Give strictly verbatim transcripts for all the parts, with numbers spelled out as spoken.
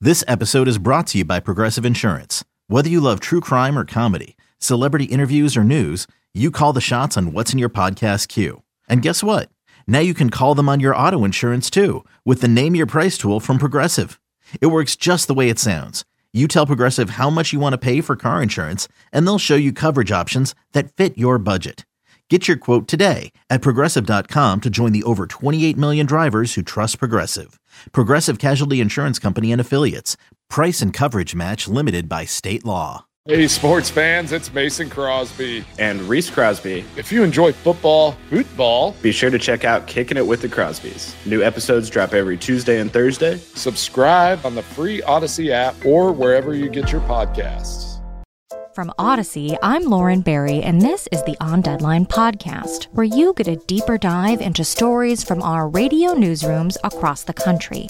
This episode is brought to you by Progressive Insurance. Whether you love true crime or comedy, celebrity interviews or news, you call the shots on what's in your podcast queue. And guess what? Now you can call them on your auto insurance too with the Name Your Price tool from Progressive. It works just the way it sounds. You tell Progressive how much you want to pay for car insurance, and they'll show you coverage options that fit your budget. Get your quote today at Progressive dot com to join the over twenty-eight million drivers who trust Progressive. Progressive Casualty Insurance Company and Affiliates. Price and coverage match limited by state law. Hey, sports fans, it's Mason Crosby. And Reese Crosby. If you enjoy football, football, be sure to check out Kicking It with the Crosbys. New episodes drop every Tuesday and Thursday. Subscribe on the free Odyssey app or wherever you get your podcasts. From Odyssey, I'm Lauren Barry, and this is the On Deadline podcast, where you get a deeper dive into stories from our radio newsrooms across the country.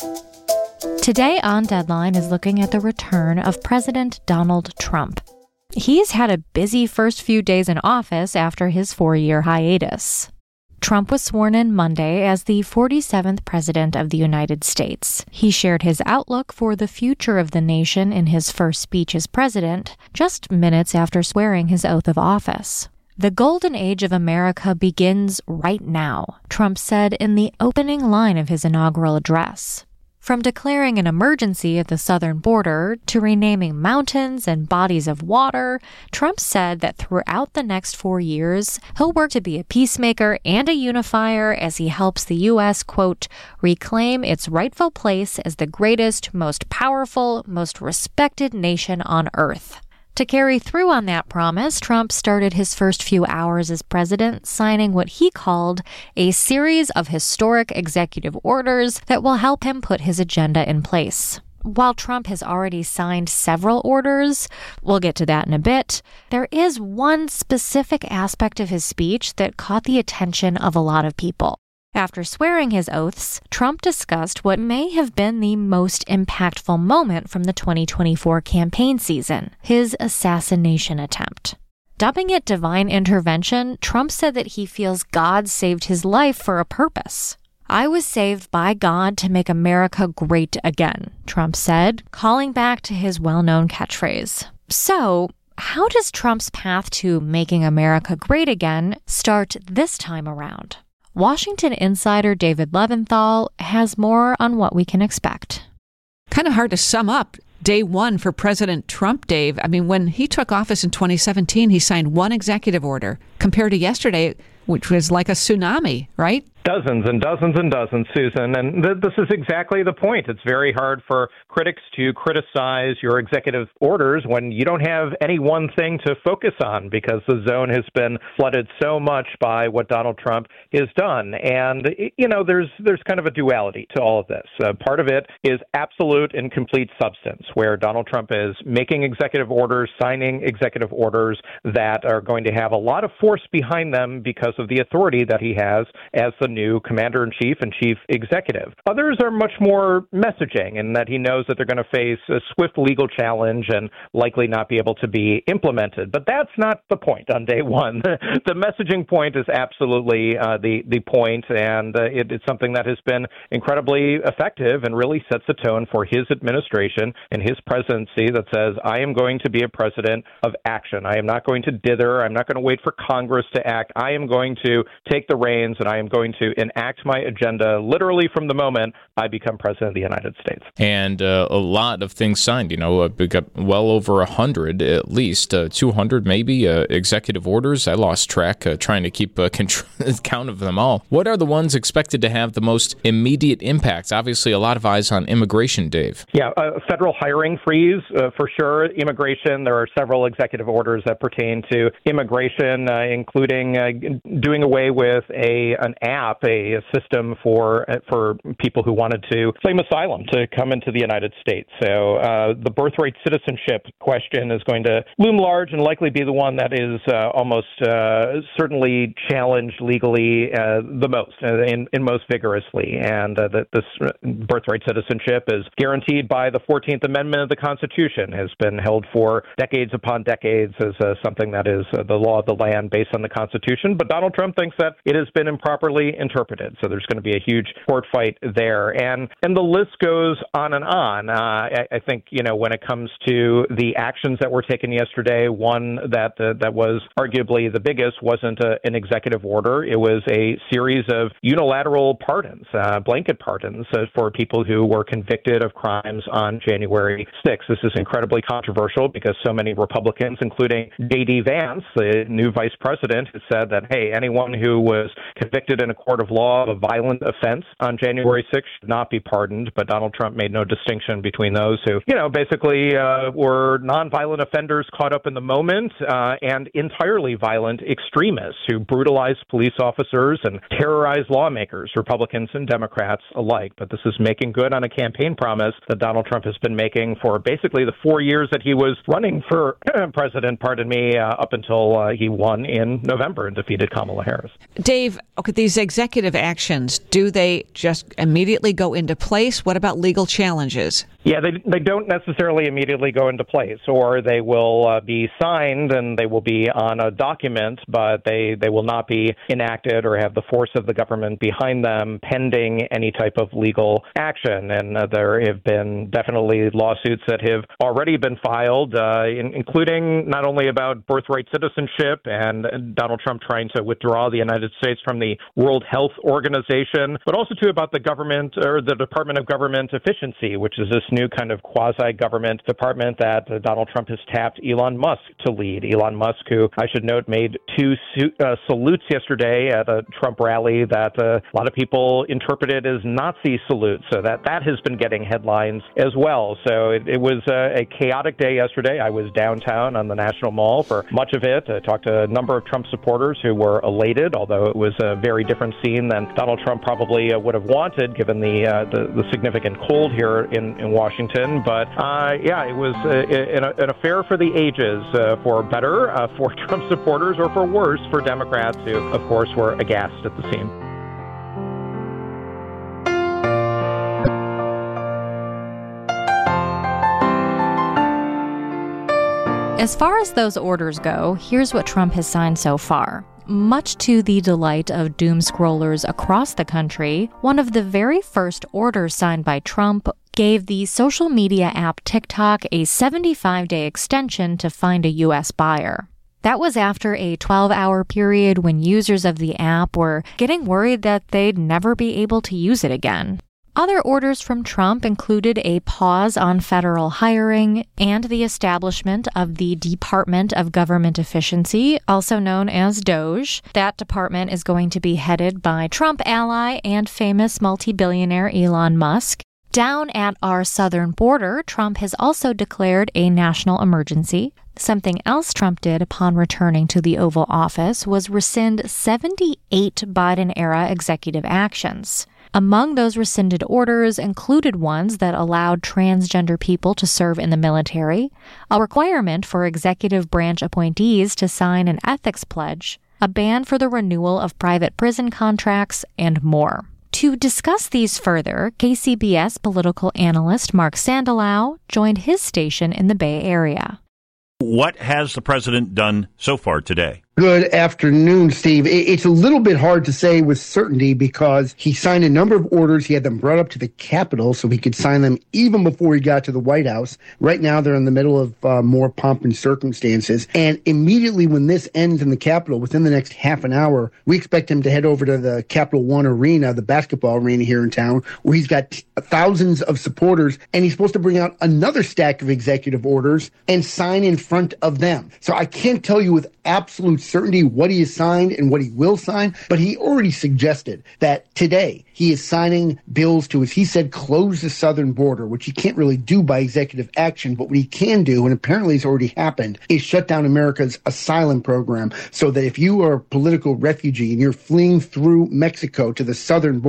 Today, On Deadline is looking at the return of President Donald Trump. He's had a busy first few days in office after his four-year hiatus. Trump was sworn in Monday as the forty-seventh President of the United States. He shared his outlook for the future of the nation in his first speech as president, just minutes after swearing his oath of office. The golden age of America begins right now, Trump said in the opening line of his inaugural address. From declaring an emergency at the southern border to renaming mountains and bodies of water, Trump said that throughout the next four years, he'll work to be a peacemaker and a unifier as he helps the U S, quote, reclaim its rightful place as the greatest, most powerful, most respected nation on earth. To carry through on that promise, Trump started his first few hours as president signing what he called a series of historic executive orders that will help him put his agenda in place. While Trump has already signed several orders, we'll get to that in a bit, there is one specific aspect of his speech that caught the attention of a lot of people. After swearing his oaths, Trump discussed what may have been the most impactful moment from the twenty twenty-four campaign season, his assassination attempt. Dubbing it divine intervention, Trump said that he feels God saved his life for a purpose. I was saved by God to make America great again, Trump said, calling back to his well-known catchphrase. So, how does Trump's path to making America great again start this time around? Washington insider David Leventhal has more on what we can expect. Kind of hard to sum up day one for President Trump, Dave. I mean, when he took office in twenty seventeen, he signed one executive order compared to yesterday, which was like a tsunami, right? Dozens and dozens and dozens, Susan. And th- this is exactly the point. It's very hard for critics to criticize your executive orders when you don't have any one thing to focus on because the zone has been flooded so much by what Donald Trump has done. And, you know, there's there's kind of a duality to all of this. Uh, part of it is absolute and complete substance, where Donald Trump is making executive orders, signing executive orders that are going to have a lot of force behind them because of the authority that he has as the new commander-in-chief and chief executive. Others are much more messaging in that he knows that they're going to face a swift legal challenge and likely not be able to be implemented. But that's not the point on day one. The messaging point is absolutely uh, the, the point, and uh, it, it's something that has been incredibly effective and really sets the tone for his administration and his presidency that says, I am going to be a president of action. I am not going to dither. I'm not going to wait for Congress to act. I am going to take the reins, and I am going to enact my agenda literally from the moment I become president of the United States. And uh, a lot of things signed, you know, uh, we got well over one hundred, at least uh, two hundred maybe, uh, executive orders. I lost track uh, trying to keep uh, control, count of them all. What are the ones expected to have the most immediate impacts? Obviously, a lot of eyes on immigration, Dave. Yeah, uh, federal hiring freeze, uh, for sure. Immigration, there are several executive orders that pertain to immigration, uh, including uh, doing away with a an app, a, a system for for people who wanted to claim asylum to come into the United States. So uh, the birthright citizenship question is going to loom large and likely be the one that is uh, almost uh, certainly challenged legally uh, the most uh, and, and most vigorously. And uh, that this birthright citizenship is guaranteed by the fourteenth Amendment of the Constitution, has been held for decades upon decades as uh, something that is uh, the law of the land based on the Constitution. But Donald Trump thinks that it has been improperly interpreted. So there's going to be a huge court fight there. And and the list goes on and on. Uh, I, I think, you know, when it comes to the actions that were taken yesterday, one that uh, that was arguably the biggest wasn't a, an executive order. It was a series of unilateral pardons, uh, blanket pardons uh, for people who were convicted of crimes on January sixth. This is incredibly controversial because so many Republicans, including J D Vance, the new vice president, has said that, hey, anyone who was convicted in a court of law of a violent offense on January sixth should not be pardoned. But Donald Trump made no distinction between those who, you know, basically uh, were nonviolent offenders caught up in the moment uh, and entirely violent extremists who brutalized police officers and terrorized lawmakers, Republicans and Democrats alike. But this is making good on a campaign promise that Donald Trump has been making for basically the four years that he was running for president, pardon me, uh, up until uh, he won in November and defeated Kamala Harris. Dave, okay, these executive actions, do they just immediately go into place? What about legal challenges? Yeah, they they don't necessarily immediately go into place, or they will uh, be signed and they will be on a document, but they, they will not be enacted or have the force of the government behind them pending any type of legal action. And uh, there have been definitely lawsuits that have already been filed, uh, in, including not only about birthright citizenship and, and Donald Trump trying to withdraw the United States from the World Health Organization, but also too about the government or the Department of Government Efficiency, which is this new kind of quasi-government department that uh, Donald Trump has tapped Elon Musk to lead. Elon Musk, who I should note made two su- uh, salutes yesterday at a Trump rally that uh, a lot of people interpreted as Nazi salutes. So that, that has been getting headlines as well. So it, it was uh, a chaotic day yesterday. I was downtown on the National Mall for much of it. I talked to a number of Trump supporters who were elated, although it was a very different scene than Donald Trump probably uh, would have wanted given the, uh, the, the significant cold here in, in Washington. But uh, yeah, it was uh, an, an affair for the ages, uh, for better uh, for Trump supporters or for worse for Democrats who, of course, were aghast at the scene. As far as those orders go, here's what Trump has signed so far. Much to the delight of doom scrollers across the country, one of the very first orders signed by Trump gave the social media app TikTok a seventy-five day extension to find a U S buyer. That was after a twelve hour period when users of the app were getting worried that they'd never be able to use it again. Other orders from Trump included a pause on federal hiring and the establishment of the Department of Government Efficiency, also known as DOGE. That department is going to be headed by Trump ally and famous multi-billionaire Elon Musk. Down at our southern border, Trump has also declared a national emergency. Something else Trump did upon returning to the Oval Office was rescind seventy-eight Biden-era executive actions. Among those rescinded orders included ones that allowed transgender people to serve in the military, a requirement for executive branch appointees to sign an ethics pledge, a ban for the renewal of private prison contracts, and more. To discuss these further, K C B S political analyst Mark Sandelau joined his station in the Bay Area. What has the president done so far today? Good afternoon, Steve. It's a little bit hard to say with certainty because he signed a number of orders. He had them brought up to the Capitol so he could sign them even before he got to the White House. Right now, they're in the middle of uh, more pomp and circumstances. And immediately when this ends in the Capitol, within the next half an hour, we expect him to head over to the Capital One Arena, the basketball arena here in town, where he's got thousands of supporters. And he's supposed to bring out another stack of executive orders and sign in front of them. So I can't tell you with absolute certainty what he has signed and what he will sign, but he already suggested that today he is signing bills to, as he said, close the southern border, which he can't really do by executive action, but what he can do, and apparently it's already happened, is shut down America's asylum program so that if you are a political refugee and you're fleeing through Mexico to the southern border,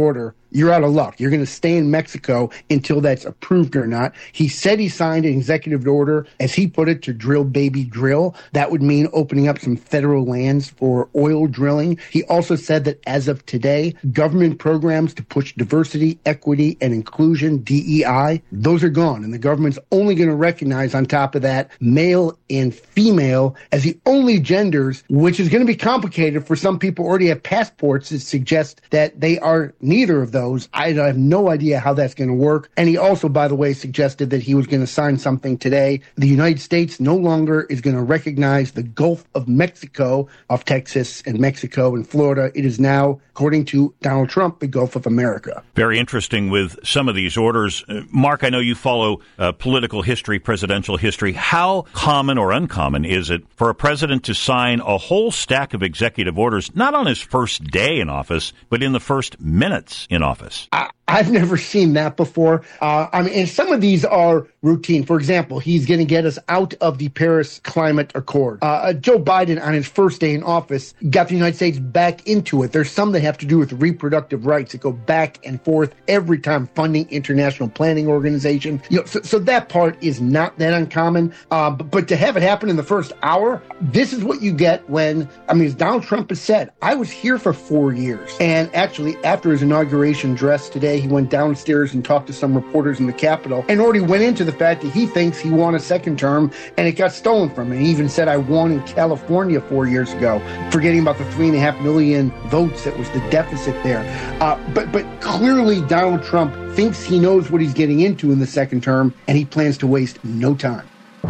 you're out of luck. You're going to stay in Mexico until that's approved or not. He said he signed an executive order, as he put it, to drill baby drill. That would mean opening up some federal lands for oil drilling. He also said that as of today, government programs to push diversity, equity, and inclusion, D E I, those are gone. And the government's only going to recognize, on top of that, male and female as the only genders, which is going to be complicated for some people who already have passports that suggest that they are neither of those. I have no idea how that's going to work. And he also, by the way, suggested that he was going to sign something today. The United States no longer is going to recognize the Gulf of Mexico, of Texas and Mexico and Florida. It is now, according to Donald Trump, the Gulf of America. Very interesting with some of these orders. Uh, Mark, I know you follow uh, political history, presidential history. How common or uncommon is it for a president to sign a whole stack of executive orders, not on his first day in office, but in the first minutes in office? I, I've never seen that before. Uh, I mean, and some of these are routine. For example, he's going to get us out of the Paris Climate Accord. Uh, Joe Biden, on his first day in office, got the United States back into it. There's some that have to do with reproductive rights that go back and forth every time, funding International Planning Organization. You know, so, so that part is not that uncommon. Uh, but, but to have it happen in the first hour, this is what you get when, I mean, as Donald Trump has said, I was here for four years. And actually, after his inauguration address today, he went downstairs and talked to some reporters in the Capitol and already went into the fact that he thinks he won a second term and it got stolen from him. He even said, I won in California four years ago, forgetting about the three and a half million votes that was the deficit there. Uh, but, but clearly Donald Trump thinks he knows what he's getting into in the second term, and he plans to waste no time.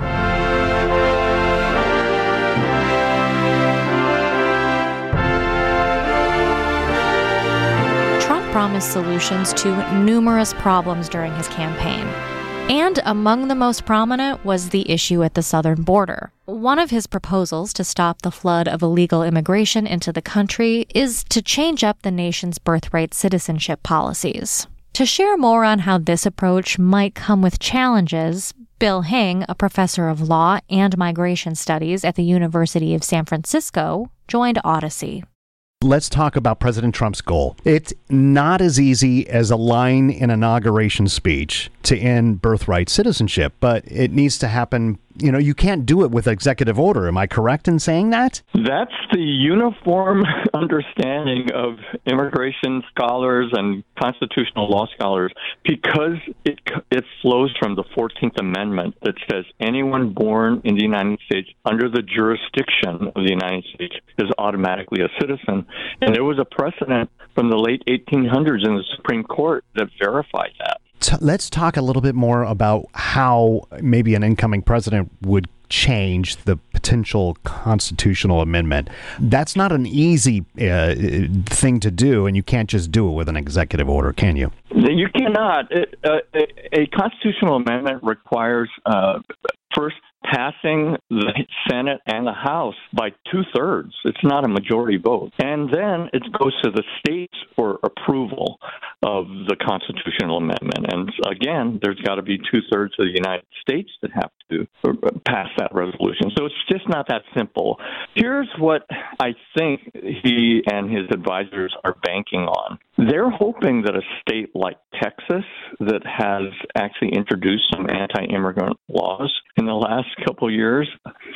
Promised solutions to numerous problems during his campaign. And among the most prominent was the issue at the southern border. One of his proposals to stop the flood of illegal immigration into the country is to change up the nation's birthright citizenship policies. To share more on how this approach might come with challenges, Bill Hing, a professor of law and migration studies at the University of San Francisco, joined Odyssey. Let's talk about President Trump's goal. It's not as easy as a line in an inauguration speech to end birthright citizenship, but it needs to happen. You know, you can't do it with executive order. Am I correct in saying that? That's the uniform understanding of immigration scholars and constitutional law scholars, because it it flows from the fourteenth Amendment that says anyone born in the United States under the jurisdiction of the United States is automatically a citizen. And there was a precedent from the late eighteen hundreds in the Supreme Court that verified that. Let's talk a little bit more about how maybe an incoming president would change the potential constitutional amendment. That's not an easy uh, thing to do, and you can't just do it with an executive order, can you? You cannot. It, uh, a constitutional amendment requires uh, first passing the Senate and the House by two-thirds. It's not a majority vote. And then it goes to the states for approval of the constitutional amendment. And again, there's got to be two-thirds of the United States that have to pass that resolution. So it's just not that simple. Here's what I think he and his advisors are banking on. They're hoping that a state like Texas, that has actually introduced some anti-immigrant laws in the last couple of years,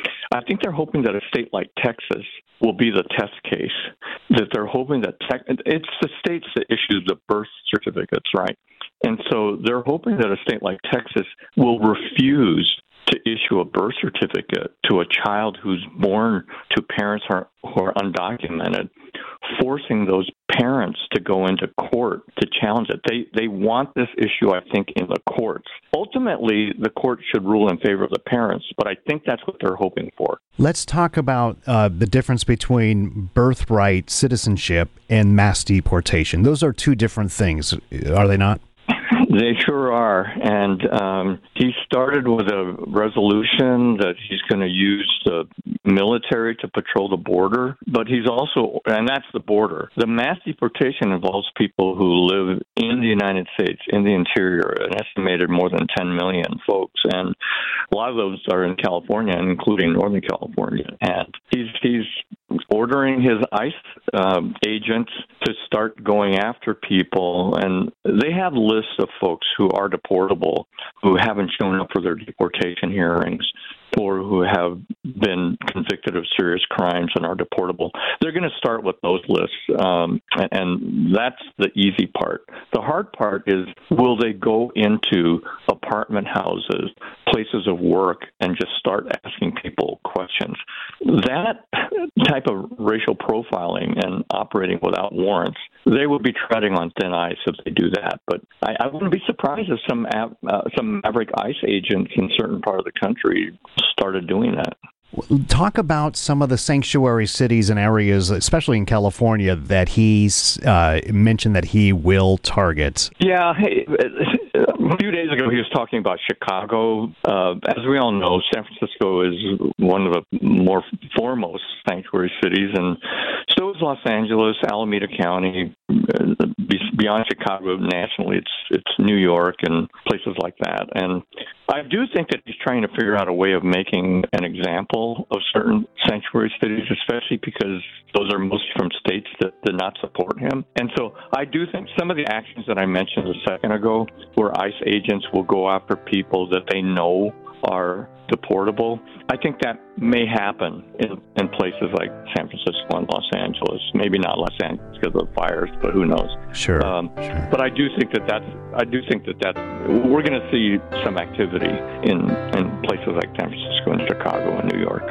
I think they're hoping that a state like Texas will be the test case, that they're hoping that tech, it's the states that issue the birth certificates, right? And so they're hoping that a state like Texas will refuse to issue a birth certificate to a child who's born to parents who are, who are undocumented, forcing those parents to go into court to challenge it. They they want this issue, I think, in the courts. Ultimately, the court should rule in favor of the parents, but I think that's what they're hoping for. Let's talk about uh, the difference between birthright citizenship and mass deportation. Those are two different things, are they not? They sure are. And um, he started with a resolution that he's going to use the military to patrol the border. But he's also, and that's the border. The mass deportation involves people who live in the United States, in the interior, an estimated more than ten million folks. And a lot of those are in California, including Northern California. And he's, he's ordering his ICE um, agents to start going after people. And they have lists of folks who are deportable, who haven't shown up for their deportation hearings, or who have been convicted of serious crimes and are deportable. They're going to start with those lists, um, and, and that's the easy part. The hard part is, will they go into apartment houses, places of work, and just start asking people questions? That type of racial profiling and operating without warrants, they would be treading on thin ice if they do that. But I, I wouldn't be surprised if some uh, some maverick ICE agents in certain part of the country started doing that. Talk about some of the sanctuary cities and areas, especially in California, that he's uh, mentioned that he will target. Yeah. Hey, a few days ago, he was talking about Chicago. Uh, as we all know, San Francisco is one of the more foremost sanctuary cities, and so is Los Angeles, Alameda County. Beyond Chicago, nationally, it's it's New York and places like that. And I do think that he's trying to figure out a way of making an example of certain sanctuary cities, especially because those are mostly from states that did not support him. And so I do think some of the actions that I mentioned a second ago, where ICE agents will go after people that they know are deportable, I think that may happen in, in places like San Francisco and Los Angeles. Maybe not Los Angeles because of the fires, but who knows? Sure. Um, sure. But I do think that that's. I do think that that's. We're going to see some activity in in places like San Francisco and Chicago and New York.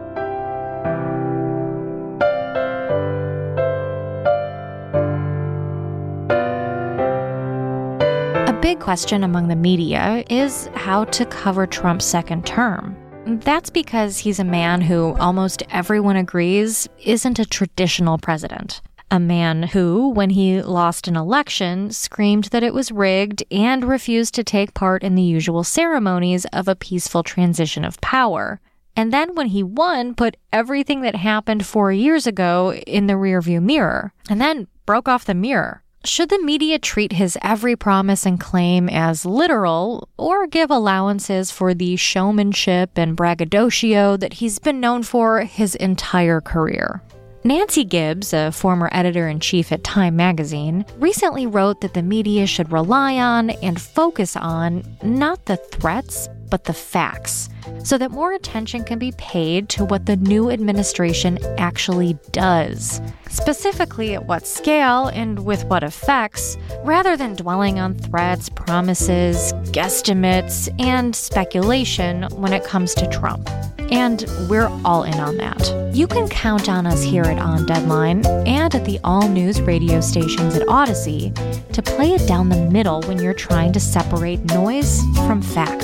Big question among the media is how to cover Trump's second term. That's because he's a man who almost everyone agrees isn't a traditional president. A man who, when he lost an election, screamed that it was rigged and refused to take part in the usual ceremonies of a peaceful transition of power. And then when he won, put everything that happened four years ago in the rearview mirror, and then broke off the mirror. Should the media treat his every promise and claim as literal, or give allowances for the showmanship and braggadocio that he's been known for his entire career? Nancy Gibbs, a former editor-in-chief at Time magazine, recently wrote that the media should rely on and focus on not the threats, but the facts, so that more attention can be paid to what the new administration actually does, specifically at what scale and with what effects, rather than dwelling on threats, promises, guesstimates, and speculation when it comes to Trump. And we're all in on that. You can count on us here at On Deadline and at the all-news radio stations at Odyssey to play it down the middle when you're trying to separate noise from fact.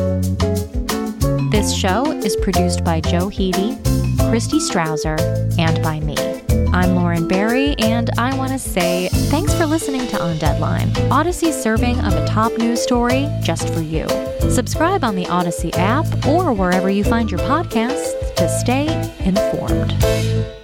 This show is produced by Joe Heedy, Christy Strouser, and by me. I'm Lauren Barry, and I want to say thanks for listening to On Deadline, Odyssey's serving of a top news story just for you. Subscribe on the Odyssey app or wherever you find your podcasts to stay informed.